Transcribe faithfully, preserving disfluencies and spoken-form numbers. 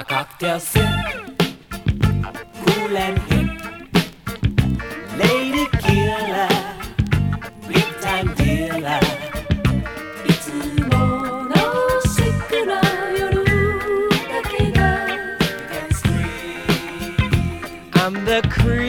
cocktail sip, cool and hip, lady killer, big time dealer. いつものシックな夜だけが I'm the creep